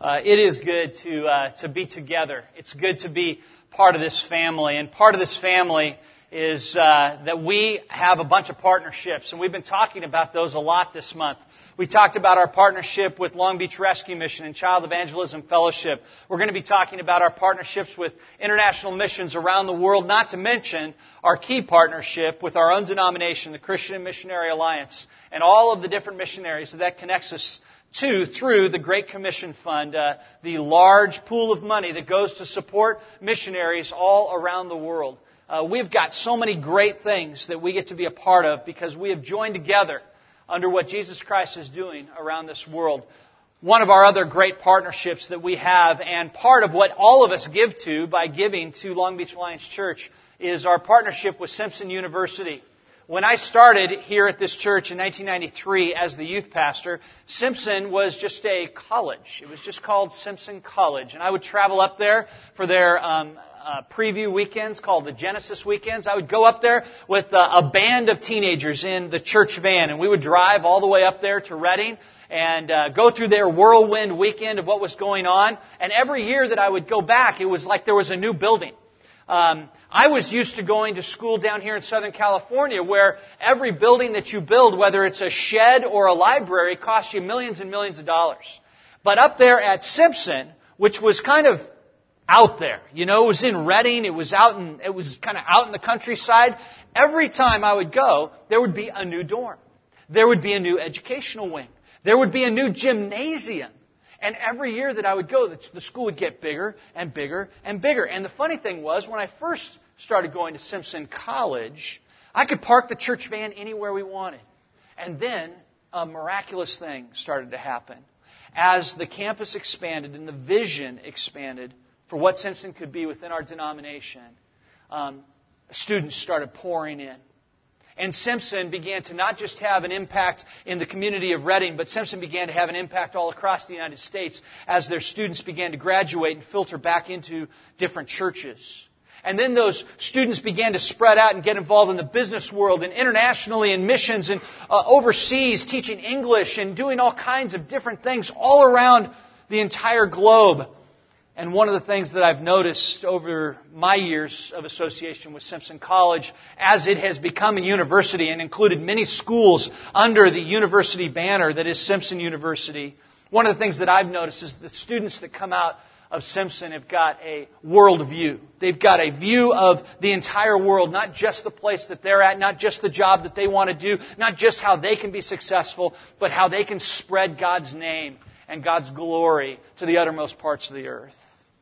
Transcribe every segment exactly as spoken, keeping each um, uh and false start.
Uh, it is good to uh, to be together. It's good to be part of this family. And part of this family is uh, that we have a bunch of partnerships. And we've been talking about those a lot this month. We talked about our partnership with Long Beach Rescue Mission and Child Evangelism Fellowship. We're going to be talking about our partnerships with international missions around the world, not to mention our key partnership with our own denomination, the Christian Missionary Alliance, and all of the different missionaries that, that connects us to through the Great Commission Fund, uh, the large pool of money that goes to support missionaries all around the world. Uh, we've got so many great things that we get to be a part of because we have joined together under what Jesus Christ is doing around this world. One of our other great partnerships that we have, and part of what all of us give to by giving to Long Beach Alliance Church, is our partnership with Simpson University. When I started here at this church in nineteen ninety-three as the youth pastor, Simpson was just a college. It was just called Simpson College. And I would travel up there for their um, uh, preview weekends called the Genesis Weekends. I would go up there with uh, a band of teenagers in the church van, and we would drive all the way up there to Redding and uh, go through their whirlwind weekend of what was going on. And every year that I would go back, it was like there was a new building. Um, I was used to going to school down here in Southern California where every building that you build, whether it's a shed or a library, costs you millions and millions of dollars. But up there at Simpson, which was kind of out there, you know, it was in Redding, it was out in, it was kind of out in the countryside. Every time I would go, there would be a new dorm. There would be a new educational wing. There would be a new gymnasium. And every year that I would go, the school would get bigger and bigger and bigger. And the funny thing was, when I first started going to Simpson College, I could park the church van anywhere we wanted. And then a miraculous thing started to happen. As the campus expanded and the vision expanded for what Simpson could be within our denomination, um, students started pouring in. And Simpson began to not just have an impact in the community of Redding, but Simpson began to have an impact all across the United States as their students began to graduate and filter back into different churches. And then those students began to spread out and get involved in the business world and internationally in missions and uh, overseas, teaching English and doing all kinds of different things all around the entire globe. And one of the things that I've noticed over my years of association with Simpson College, as it has become a university and included many schools under the university banner that is Simpson University, one of the things that I've noticed is the students that come out of Simpson have got a world view. They've got a view of the entire world, not just the place that they're at, not just the job that they want to do, not just how they can be successful, but how they can spread God's name and God's glory to the uttermost parts of the earth.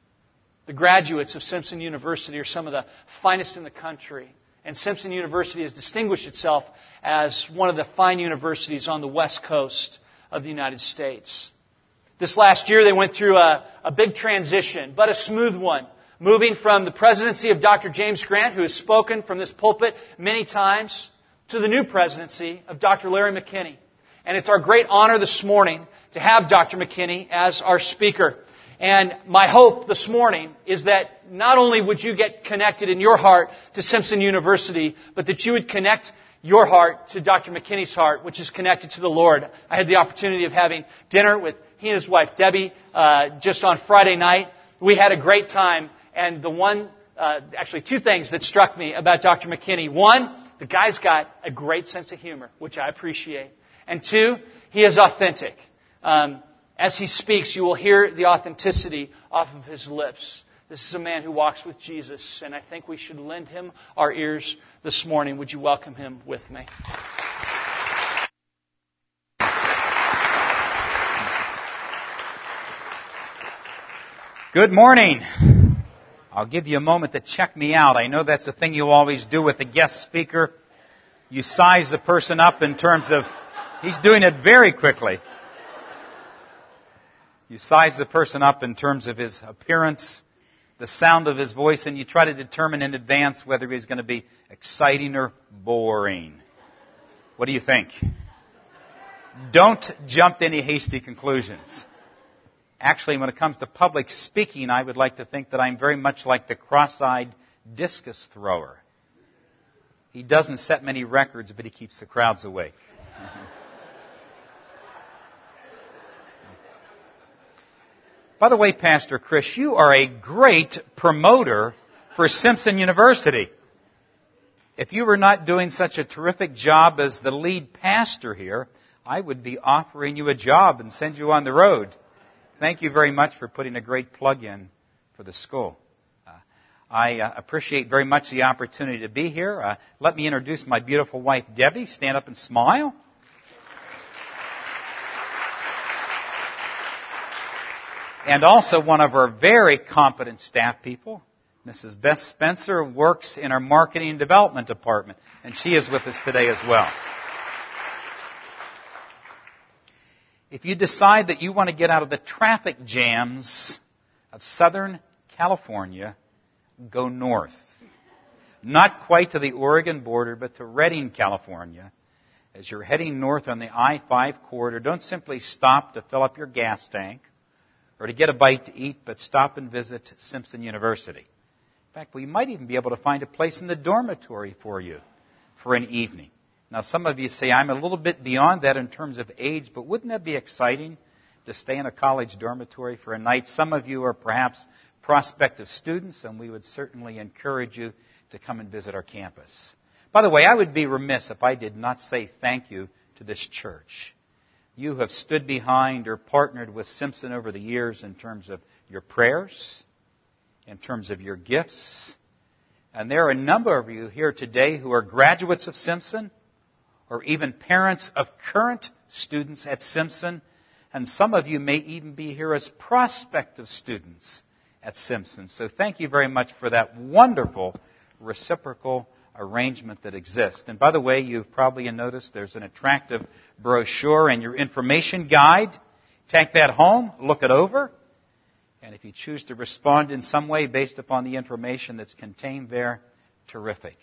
The graduates of Simpson University are some of the finest in the country. And Simpson University has distinguished itself as one of the fine universities on the west coast of the United States. This last year they went through a, a big transition, but a smooth one. Moving from the presidency of Doctor James Grant, who has spoken from this pulpit many times, to the new presidency of Doctor Larry McKinney. And it's our great honor this morning to have Doctor McKinney as our speaker. And my hope this morning is that not only would you get connected in your heart to Simpson University, but that you would connect your heart to Doctor McKinney's heart, which is connected to the Lord. I had the opportunity of having dinner with he and his wife, Debbie, uh, just on Friday night. We had a great time. And the one, uh, actually two things that struck me about Doctor McKinney. One, the guy's got a great sense of humor, which I appreciate. And two, he is authentic. Um, As he speaks, you will hear the authenticity off of his lips. This is a man who walks with Jesus, and I think we should lend him our ears this morning. Would you welcome him with me? Good morning. I'll give you a moment to check me out. I know that's the thing you always do with a guest speaker. You size the person up in terms of, he's doing it very quickly. You size the person up in terms of his appearance, the sound of his voice, and you try to determine in advance whether he's going to be exciting or boring. What do you think? Don't jump to any hasty conclusions. Actually, when it comes to public speaking, I would like to think that I'm very much like the cross-eyed discus thrower. He doesn't set many records, but he keeps the crowds awake. By the way, Pastor Chris, you are a great promoter for Simpson University. If you were not doing such a terrific job as the lead pastor here, I would be offering you a job and send you on the road. Thank you very much for putting a great plug in for the school. Uh, I uh, appreciate very much the opportunity to be here. Uh, let me introduce my beautiful wife, Debbie. Stand up and smile. And also one of our very competent staff people, Missus Beth Spencer, works in our marketing and development department, and she is with us today as well. If you decide that you want to get out of the traffic jams of Southern California, go north. Not quite to the Oregon border, but to Redding, California. As you're heading north on the I five corridor, don't simply stop to fill up your gas tank or to get a bite to eat, but stop and visit Simpson University. In fact, we might even be able to find a place in the dormitory for you for an evening. Now, some of you say, I'm a little bit beyond that in terms of age, but wouldn't that be exciting to stay in a college dormitory for a night? Some of you are perhaps prospective students, and we would certainly encourage you to come and visit our campus. By the way, I would be remiss if I did not say thank you to this church. You have stood behind or partnered with Simpson over the years in terms of your prayers, in terms of your gifts. And there are a number of you here today who are graduates of Simpson, or even parents of current students at Simpson, and some of you may even be here as prospective students at Simpson. So thank you very much for that wonderful reciprocal arrangement that exists. And by the way, you've probably noticed there's an attractive brochure and your information guide. Take that home, look it over, and if you choose to respond in some way based upon the information that's contained there, terrific.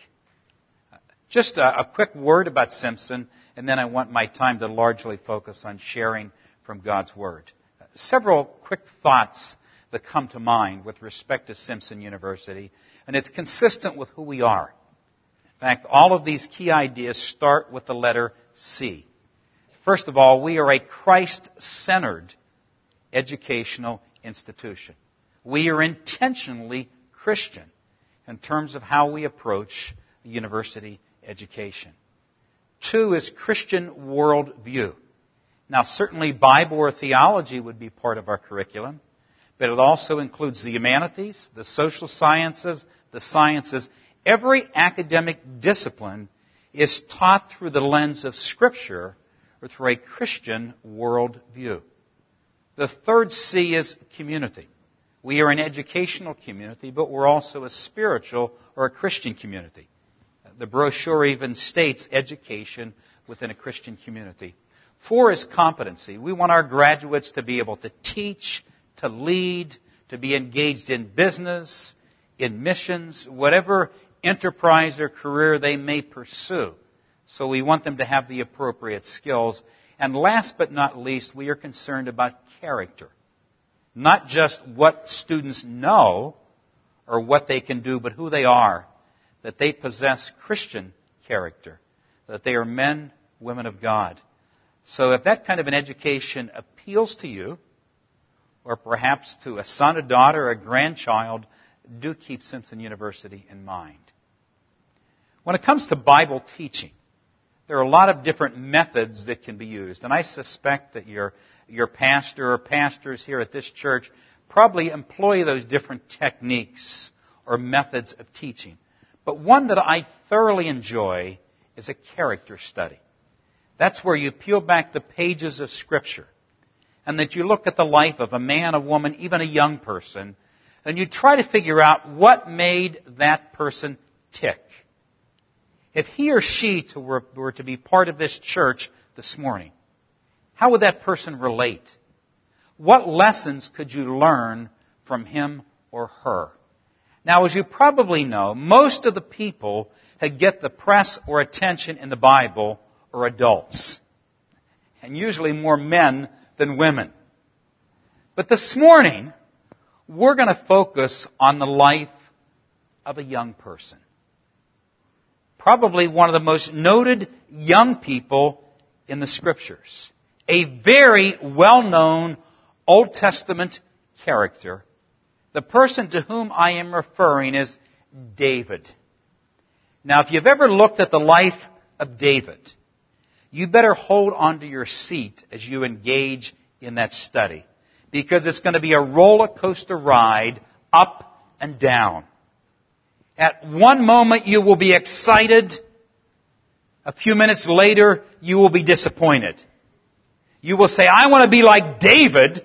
Just a, a quick word about Simpson, and then I want my time to largely focus on sharing from God's Word. Several quick thoughts that come to mind with respect to Simpson University, and it's consistent with who we are. In fact, all of these key ideas start with the letter C. First of all, we are a Christ-centered educational institution. We are intentionally Christian in terms of how we approach university education. Two is Christian worldview. Now, certainly Bible or theology would be part of our curriculum, but it also includes the humanities, the social sciences, the sciences. Every academic discipline is taught through the lens of Scripture or through a Christian worldview. The third C is community. We are an educational community, but we're also a spiritual or a Christian community. The brochure even states education within a Christian community. Four is competency. We want our graduates to be able to teach, to lead, to be engaged in business, in missions, whatever enterprise or career they may pursue. So we want them to have the appropriate skills. And last but not least, we are concerned about character. Not just what students know or what they can do, but who they are. That they possess Christian character. That they are men, women of God. So if that kind of an education appeals to you, or perhaps to a son, a daughter, a grandchild, do keep Simpson University in mind. When it comes to Bible teaching, there are a lot of different methods that can be used. And I suspect that your, your pastor or pastors here at this church probably employ those different techniques or methods of teaching. But one that I thoroughly enjoy is a character study. That's where you peel back the pages of Scripture and that you look at the life of a man, a woman, even a young person, and you try to figure out what made that person tick. If he or she to were, were to be part of this church this morning, how would that person relate? What lessons could you learn from him or her? Now, as you probably know, most of the people that get the press or attention in the Bible are adults, and usually more men than women. But this morning, we're going to focus on the life of a young person. Probably one of the most noted young people in the Scriptures. A very well-known Old Testament character. The person to whom I am referring is David. Now, if you've ever looked at the life of David, you better hold on to your seat as you engage in that study, because it's going to be a roller coaster ride up and down. At one moment you will be excited. A few minutes later you will be disappointed. You will say, I want to be like David.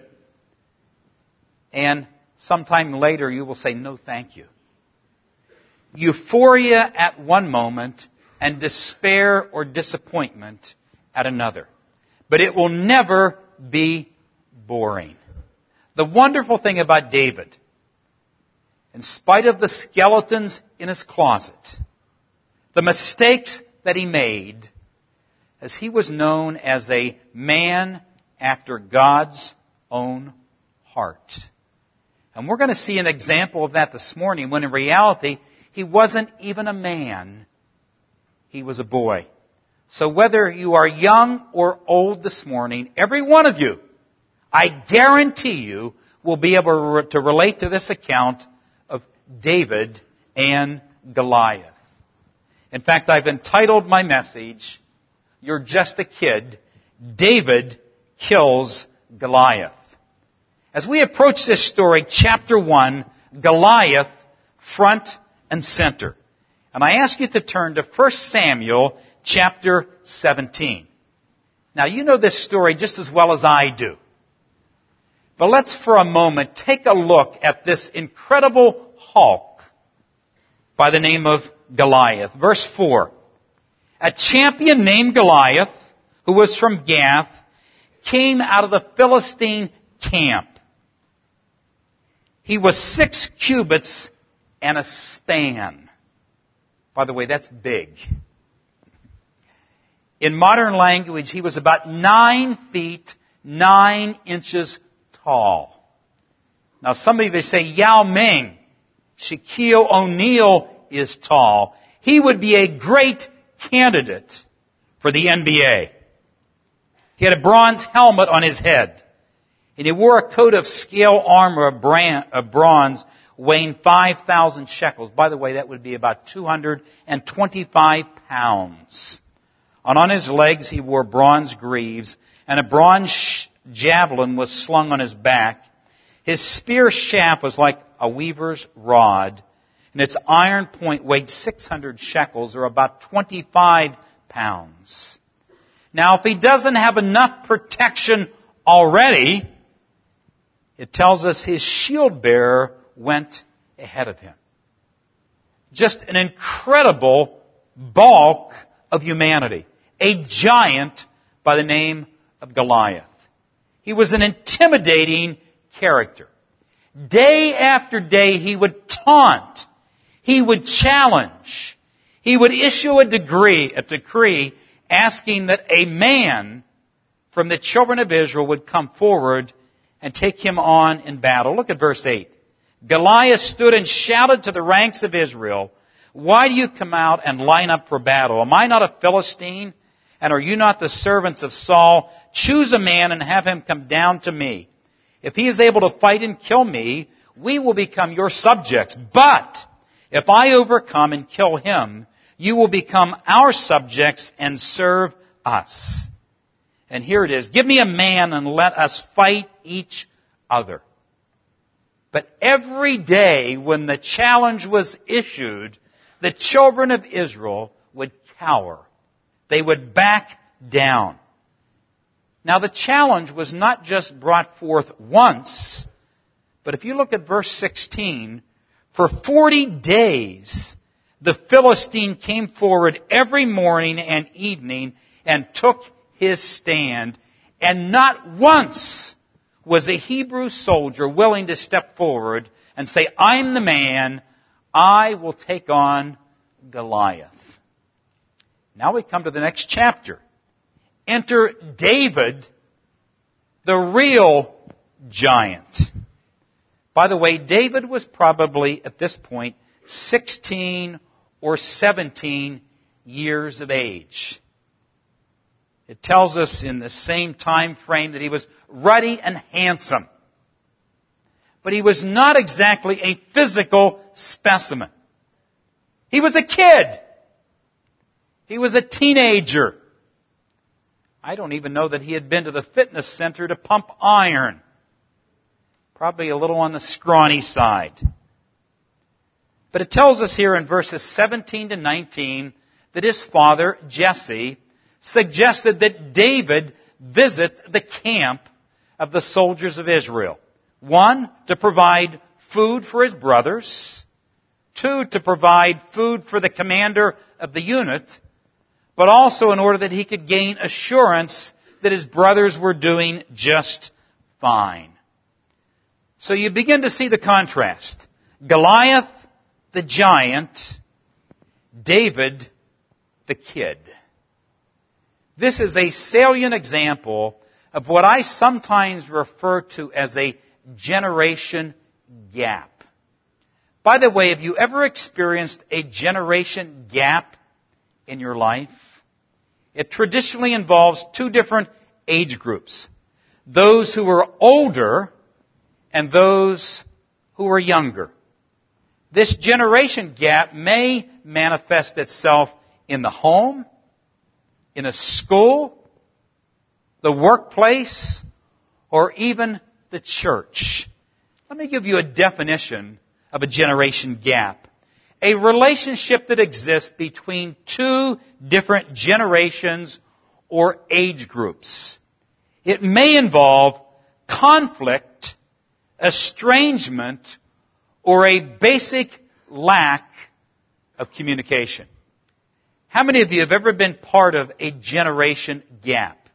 And sometime later you will say, no thank you. Euphoria at one moment and despair or disappointment at another. But it will never be boring. The wonderful thing about David, in spite of the skeletons in his closet, the mistakes that he made, as he was known as a man after God's own heart. And we're going to see an example of that this morning, when in reality, he wasn't even a man. He was a boy. So whether you are young or old this morning, every one of you, I guarantee you, will be able to relate to this account of David and Goliath. In fact, I've entitled my message, You're Just a Kid, David Kills Goliath. As we approach this story, chapter one, Goliath, front and center. And I ask you to turn to First Samuel chapter seventeen. Now, you know this story just as well as I do. But let's for a moment take a look at this incredible Hulk by the name of Goliath. Verse four. A champion named Goliath, who was from Gath, came out of the Philistine camp. He was six cubits and a span. By the way, that's big. In modern language, he was about nine feet, nine inches tall. Now, some of you say Yao Ming, Shaquille O'Neal is tall. He would be a great candidate for the N B A. He had a bronze helmet on his head, and he wore a coat of scale armor of, brand, of bronze weighing five thousand shekels. By the way, that would be about two hundred twenty-five pounds. And on his legs he wore bronze greaves, and a bronze javelin was slung on his back. His spear shaft was like a weaver's rod, and its iron point weighed six hundred shekels, or about twenty-five pounds. Now, if he doesn't have enough protection already, it tells us his shield bearer went ahead of him. Just an incredible bulk of humanity. A giant by the name of Goliath. He was an intimidating character. Day after day he would taunt. He would challenge. He would issue a decree, a decree asking that a man from the children of Israel would come forward and take him on in battle. Look at verse eight. Goliath stood and shouted to the ranks of Israel, "Why do you come out and line up for battle? Am I not a Philistine? And are you not the servants of Saul? Choose a man and have him come down to me. If he is able to fight and kill me, we will become your subjects. But if I overcome and kill him, you will become our subjects and serve us." And here it is. Give me a man and let us fight each other. But every day when the challenge was issued, the children of Israel would cower. They would back down. Now, the challenge was not just brought forth once, but if you look at verse sixteen, for forty days the Philistine came forward every morning and evening and took his stand, and not once was a Hebrew soldier willing to step forward and say, "I'm the man, I will take on Goliath." Now we come to the next chapter. Enter David, the real giant. By the way, David was probably at this point sixteen or seventeen years of age. It tells us in the same time frame that he was ruddy and handsome. but he was not exactly a physical specimen. He was a kid. He was a teenager. I don't even know that he had been to the fitness center to pump iron. Probably a little on the scrawny side. But it tells us here in verses seventeen to nineteen that his father, Jesse, suggested that David visit the camp of the soldiers of Israel. One, to provide food for his brothers. Two, to provide food for the commander of the unit, but also in order that he could gain assurance that his brothers were doing just fine. So you begin to see the contrast. Goliath, the giant, David, the kid. This is a salient example of what I sometimes refer to as a generation gap. By the way, have you ever experienced a generation gap in your life? It traditionally involves two different age groups. Those who are older and those who are younger. This generation gap may manifest itself in the home, in a school, the workplace, or even the church. Let me give you a definition of a generation gap. A relationship that exists between two different generations or age groups. It may involve conflict, estrangement, or a basic lack of communication. How many of you have ever been part of a generation gap?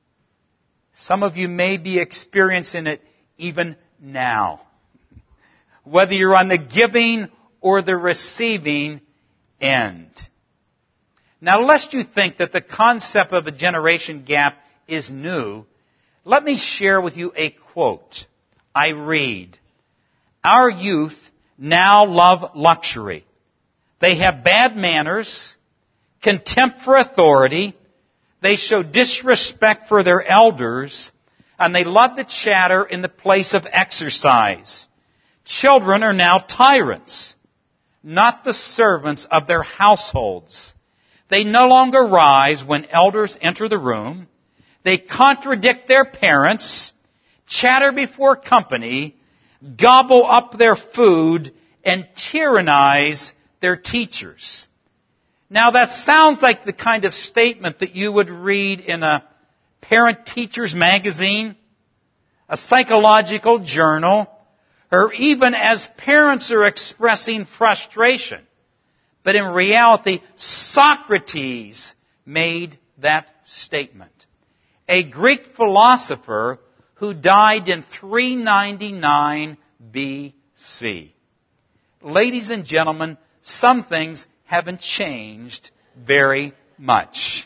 Some of you may be experiencing it even now. Whether you're on the giving or the receiving end. Now, lest you think that the concept of a generation gap is new, let me share with you a quote. I read, "Our youth now love luxury. They have bad manners, contempt for authority, they show disrespect for their elders, and they love to chatter in the place of exercise. Children are now tyrants, not the servants of their households. They no longer rise when elders enter the room. They contradict their parents, chatter before company, gobble up their food, and tyrannize their teachers." Now that sounds like the kind of statement that you would read in a parent-teacher's magazine, a psychological journal, or even as parents are expressing frustration. But in reality, Socrates made that statement. A Greek philosopher who died in three ninety-nine B C. Ladies and gentlemen, some things haven't changed very much.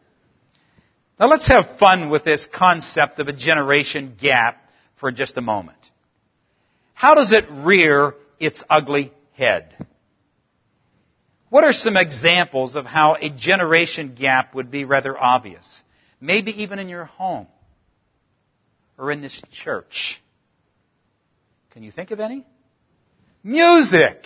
Now let's have fun with this concept of a generation gap for just a moment. How does it rear its ugly head? What are some examples of how a generation gap would be rather obvious? Maybe even in your home or in this church. Can you think of any? Music.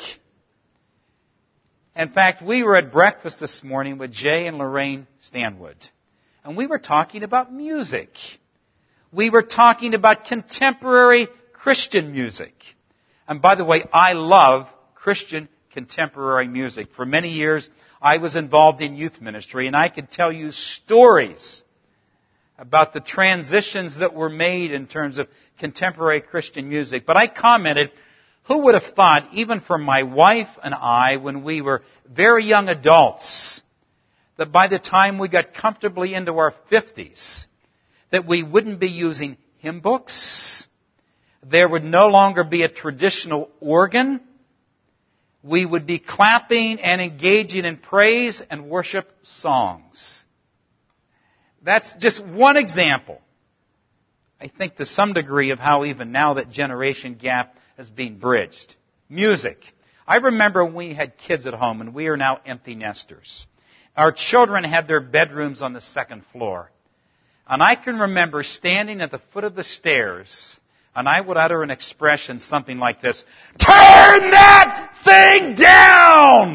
In fact, we were at breakfast this morning with Jay and Lorraine Stanwood, and we were talking about music. We were talking about contemporary Christian music. And by the way, I love Christian contemporary music. For many years, I was involved in youth ministry, and I could tell you stories about the transitions that were made in terms of contemporary Christian music. But I commented, who would have thought, even for my wife and I, when we were very young adults, that by the time we got comfortably into our fifties, that we wouldn't be using hymn books. There would no longer be a traditional organ. We would be clapping and engaging in praise and worship songs. That's just one example, I think, to some degree of how even now that generation gap is being bridged. Music. I remember when we had kids at home, and we are now empty nesters. Our children had their bedrooms on the second floor. And I can remember standing at the foot of the stairs and I would utter an expression something like this: "Turn that thing down!"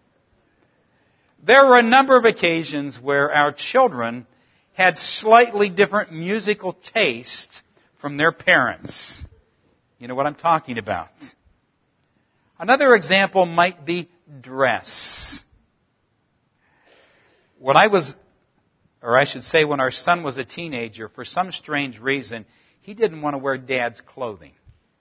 There were a number of occasions where our children had slightly different musical tastes from their parents. You know what I'm talking about. Another example might be dress. When I was, or I should say when our son was a teenager, for some strange reason, he didn't want to wear Dad's clothing.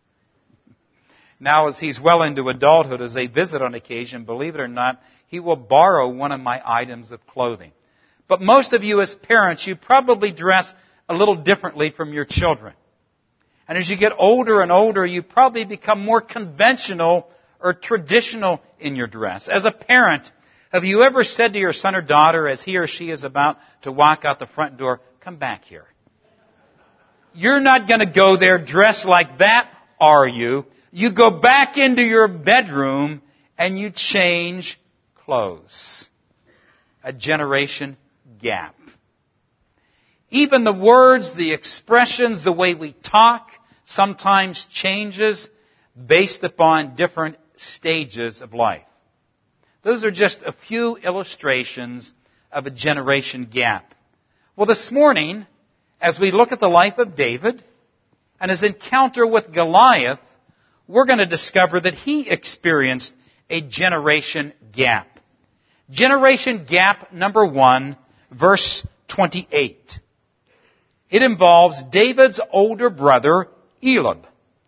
Now, as he's well into adulthood, as they visit on occasion, believe it or not, he will borrow one of my items of clothing. But most of you as parents, you probably dress a little differently from your children. And as you get older and older, you probably become more conventional or traditional in your dress. As a parent, have you ever said to your son or daughter as he or she is about to walk out the front door, "Come back here"? You're not going to go there dressed like that, are you? You go back into your bedroom and you change clothes. A generation gap. Even the words, the expressions, the way we talk sometimes changes based upon different stages of life. Those are just a few illustrations of a generation gap. Well, this morning, as we look at the life of David and his encounter with Goliath, we're going to discover that he experienced a generation gap. Generation gap number one, verse twenty-eight. It involves David's older brother, Eliab.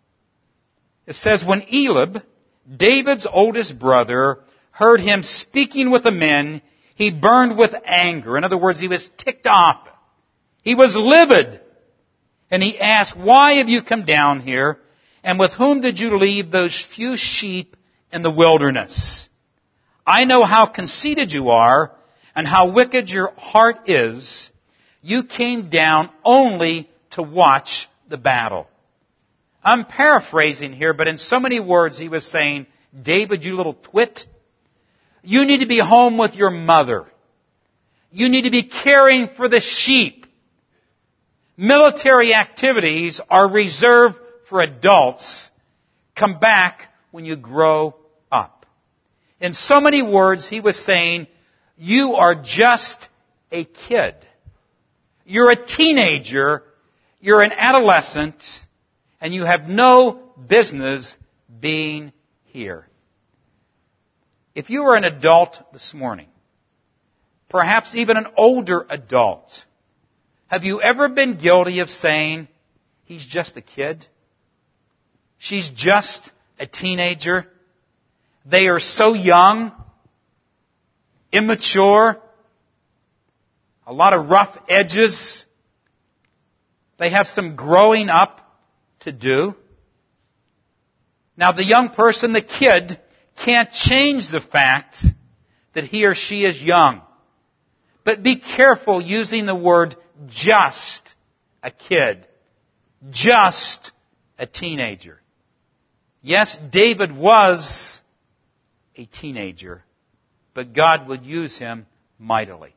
It says, when Eliab, David's oldest brother, heard him speaking with the men, he burned with anger. In other words, he was ticked off. He was livid. And he asked, "Why have you come down here? And with whom did you leave those few sheep in the wilderness? I know how conceited you are and how wicked your heart is. You came down only to watch the battle." I'm paraphrasing here, but in so many words he was saying, "David, you little twit, you need to be home with your mother. You need to be caring for the sheep. Military activities are reserved for adults. Come back when you grow up." In so many words, he was saying, you are just a kid. You're a teenager. You're an adolescent. And you have no business being here. If you are an adult this morning, perhaps even an older adult, have you ever been guilty of saying, "He's just a kid. She's just a teenager. They are so young, immature, a lot of rough edges. They have some growing up to do." Now, the young person, the kid, can't change the fact that he or she is young. But be careful using the word "just a kid," just a teenager. Yes, David was a teenager, but God would use him mightily.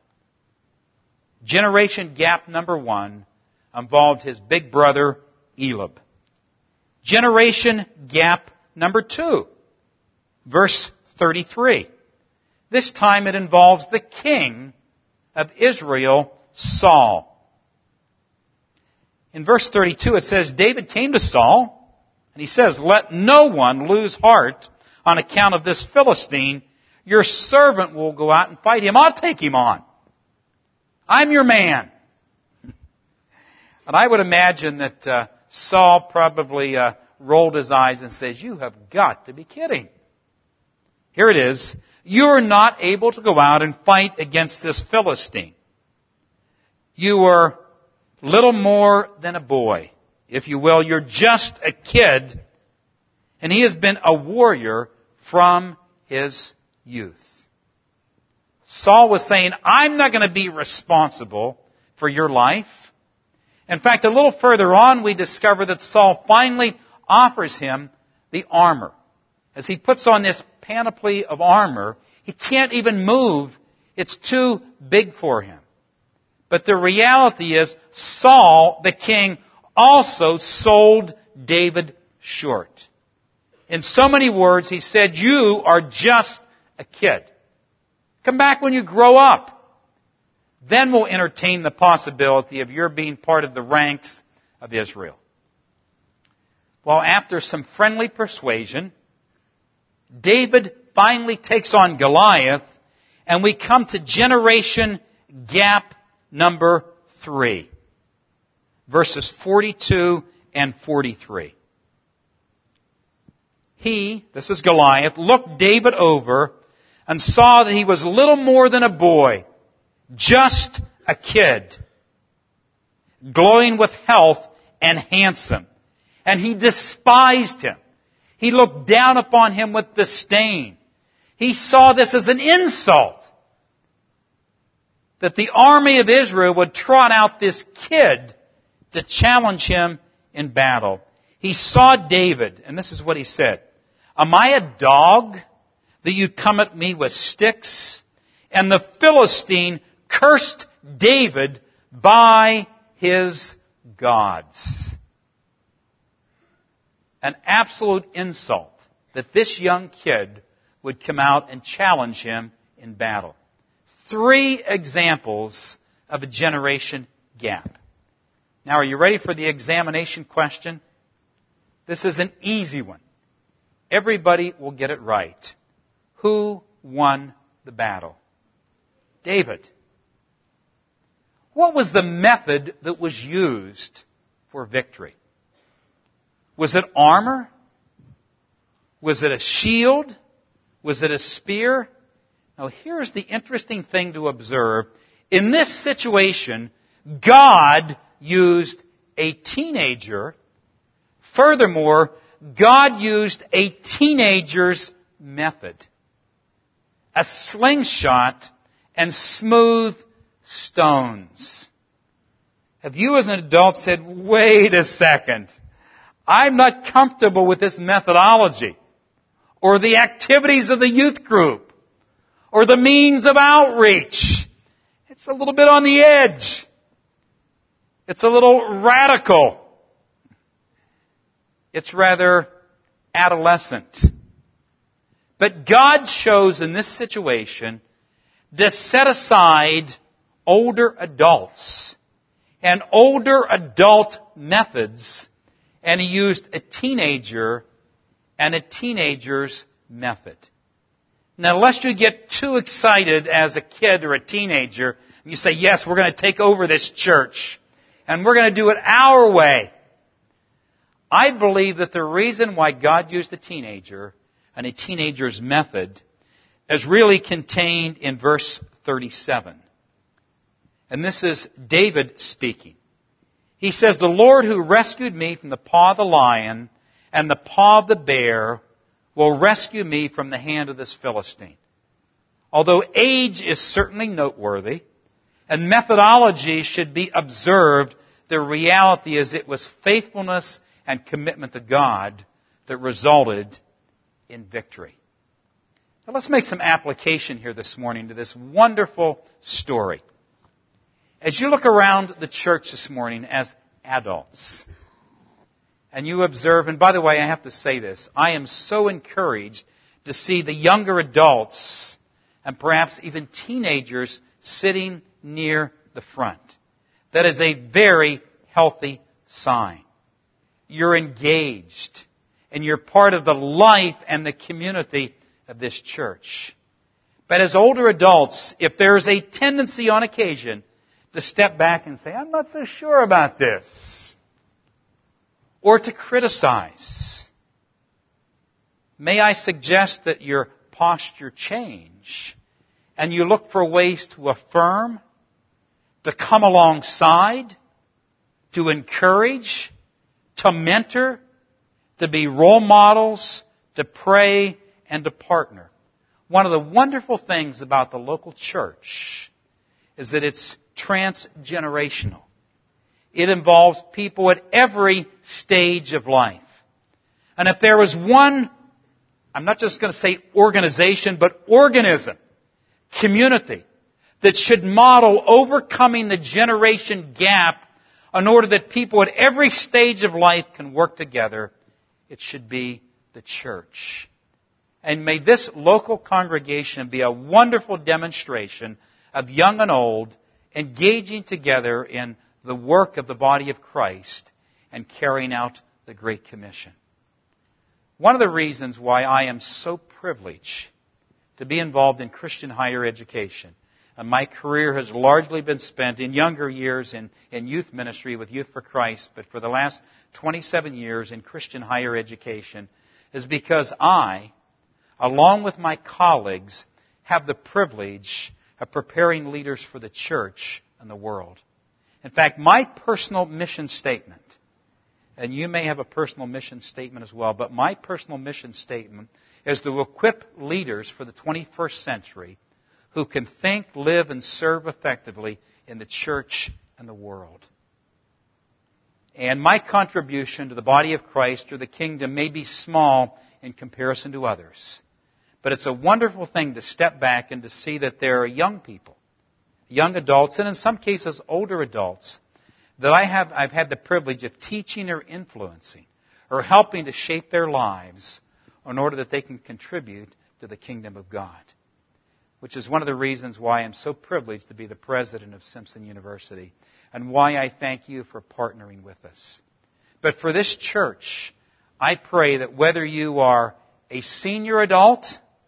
Generation gap number one involved his big brother, Eliab. Generation gap number two, verse thirty-three. This time it involves the king of Israel, Saul. In verse thirty-two it says, David came to Saul, and he says, "Let no one lose heart on account of this Philistine. Your servant will go out and fight him. I'll take him on. I'm your man." And I would imagine that uh, Saul probably uh, rolled his eyes and says, "You have got to be kidding." Here it is. "You are not able to go out and fight against this Philistine. You are little more than a boy, if you will. You're just a kid, and he has been a warrior from his youth." Saul was saying, "I'm not going to be responsible for your life." In fact, a little further on, we discover that Saul finally offers him the armor. As he puts on this panoply of armor, he can't even move. It's too big for him. But the reality is, Saul, the king, also sold David short. In so many words, he said, you are just a kid. Come back when you grow up. Then we'll entertain the possibility of your being part of the ranks of Israel. Well, after some friendly persuasion, David finally takes on Goliath, and we come to generation gap number three. Verses forty-two and forty-three. He, this is Goliath, looked David over and saw that he was little more than a boy, just a kid, glowing with health and handsome. And he despised him. He looked down upon him with disdain. He saw this as an insult, that the army of Israel would trot out this kid to challenge him in battle. He saw David, and this is what he said, am I a dog that you come at me with sticks? And the Philistine cursed David by his gods. An absolute insult that this young kid would come out and challenge him in battle. Three examples of a generation gap. Now, are you ready for the examination question? This is an easy one. Everybody will get it right. Who won the battle? David. What was the method that was used for victory? Was it armor? Was it a shield? Was it a spear? Now, here's the interesting thing to observe. In this situation, God used a teenager. Furthermore, God used a teenager's method. A slingshot and smooth stones. Have you as an adult said, wait a second, I'm not comfortable with this methodology, or the activities of the youth group, or the means of outreach? It's a little bit on the edge. It's a little radical. It's rather adolescent. But God chose in this situation to set aside older adults and older adult methods, and He used a teenager and a teenager's method. Now, lest you get too excited as a kid or a teenager, and you say, yes, we're going to take over this church, and we're going to do it our way. I believe that the reason why God used a teenager and a teenager's method is really contained in verse thirty-seven. And this is David speaking. He says, the Lord who rescued me from the paw of the lion and the paw of the bear will rescue me from the hand of this Philistine. Although age is certainly noteworthy and methodology should be observed, the reality is it was faithfulness and commitment to God that resulted in victory. Now let's make some application here this morning to this wonderful story. As you look around the church this morning as adults, and you observe, and by the way, I have to say this, I am so encouraged to see the younger adults and perhaps even teenagers sitting near the front. That is a very healthy sign. You're engaged, and you're part of the life and the community of this church. But as older adults, if there's a tendency on occasion to step back and say, I'm not so sure about this, or to criticize, may I suggest that your posture change and you look for ways to affirm, to come alongside, to encourage, to mentor, to be role models, to pray, and to partner. One of the wonderful things about the local church is that it's transgenerational. It involves people at every stage of life. And if there was one, I'm not just going to say organization, but organism, community, that should model overcoming the generation gap in order that people at every stage of life can work together, it should be the church. And may this local congregation be a wonderful demonstration of young and old engaging together in the work of the body of Christ and carrying out the Great Commission. One of the reasons why I am so privileged to be involved in Christian higher education, and my career has largely been spent in younger years in, in youth ministry with Youth for Christ, but for the last twenty-seven years in Christian higher education, is because I, along with my colleagues, have the privilege of preparing leaders for the church and the world. In fact, my personal mission statement, and you may have a personal mission statement as well, but my personal mission statement is to equip leaders for the twenty-first century who can think, live, and serve effectively in the church and the world. And my contribution to the body of Christ or the kingdom may be small in comparison to others. But it's a wonderful thing to step back and to see that there are young people, young adults, and in some cases older adults, that I have, I've had the privilege of teaching or influencing or helping to shape their lives in order that they can contribute to the kingdom of God. Which is one of the reasons why I'm so privileged to be the president of Simpson University and why I thank you for partnering with us. But for this church, I pray that whether you are a senior adult,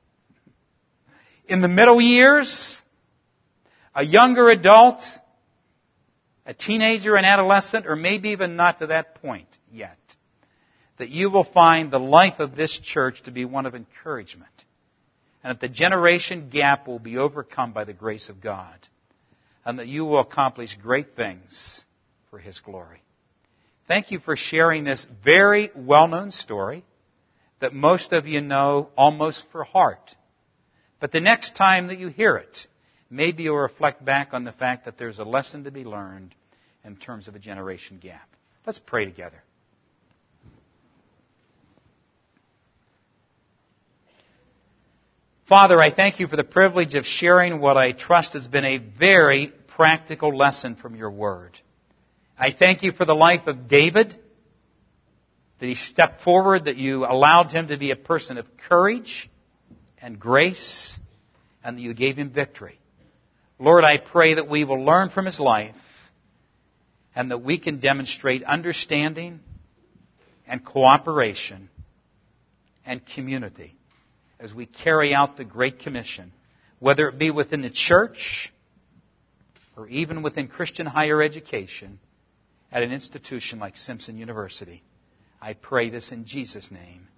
in the middle years, a younger adult, a teenager, an adolescent, or maybe even not to that point yet, that you will find the life of this church to be one of encouragement. And that the generation gap will be overcome by the grace of God. And that you will accomplish great things for His glory. Thank you for sharing this very well-known story that most of you know almost for heart. But the next time that you hear it, maybe you'll reflect back on the fact that there's a lesson to be learned in terms of a generation gap. Let's pray together. Father, I thank you for the privilege of sharing what I trust has been a very practical lesson from your word. I thank you for the life of David, that he stepped forward, that you allowed him to be a person of courage and grace, and that you gave him victory. Lord, I pray that we will learn from his life and that we can demonstrate understanding and cooperation and community as we carry out the Great Commission, whether it be within the church or even within Christian higher education at an institution like Simpson University. I pray this in Jesus' name.